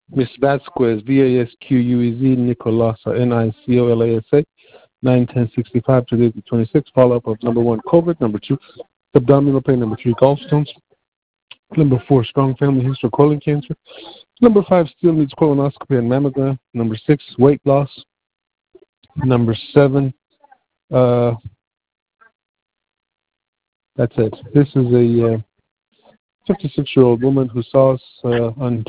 Miss Vasquez, Vasquez, Nicolasa, Nicolasa, 9/10/65 to the 26. Follow-up of number 1, COVID. Number 2, abdominal pain. Number 3, gallstones. Number 4, strong family history of colon cancer. Number 5, still needs colonoscopy and mammogram. Number 6, weight loss. Number 7, that's it. This is a 56-year-old woman who saw us on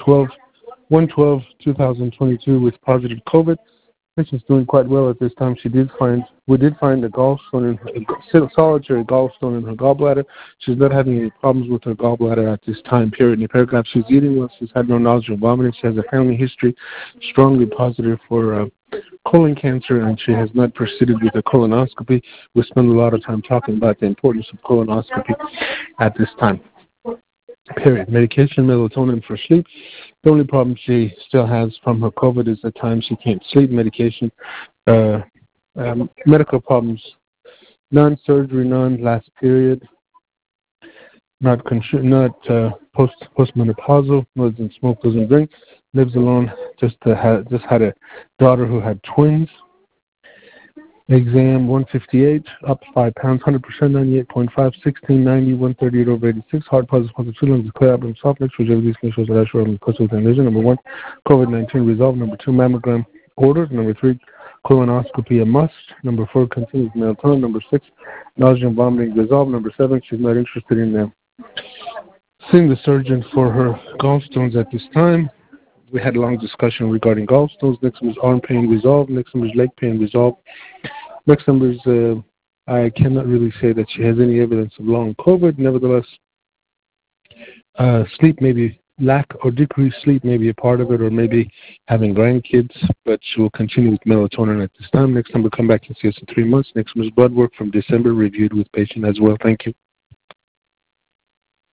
1/12/2022 with positive COVID. She's doing quite well at this time. We did find a gallstone solitary gallstone in her gallbladder. She's not having any problems with her gallbladder at this time period. In the paragraph, she's eating well. She's had no nausea or vomiting. She has a family history strongly positive for colon cancer, and she has not proceeded with a colonoscopy. We spend a lot of time talking about the importance of colonoscopy at this time. Period. Medication, melatonin for sleep. The only problem she still has from her COVID is the time she can't sleep. Medication, medical problems, non-surgery, non-last period, not postmenopausal, doesn't smoke, doesn't drink, lives alone. Just had a daughter who had twins. Exam 158, up 5 pounds, 100%, 98.5, 1690, 138 over 86. Heart positive, positive, 2 lungs, clear abdomen, soft lecture, which these can show that I show on the vision. Number 1, COVID-19 resolved. Number 2, mammogram ordered. Number 3, colonoscopy a must. Number 4, continuous melatonin. Number 6, nausea and vomiting resolved. Number 7, she's not interested in seeing the surgeon for her gallstones at this time. We had a long discussion regarding gallstones. Next one is arm pain resolved. Next one is leg pain resolved. Next number is, I cannot really say that she has any evidence of long COVID. Nevertheless, sleep maybe lack or decreased sleep may be a part of it, or maybe having grandkids, but she will continue with melatonin at this time. Next number, come back and see us in 3 months. Next one is blood work from December, reviewed with patient as well. Thank you.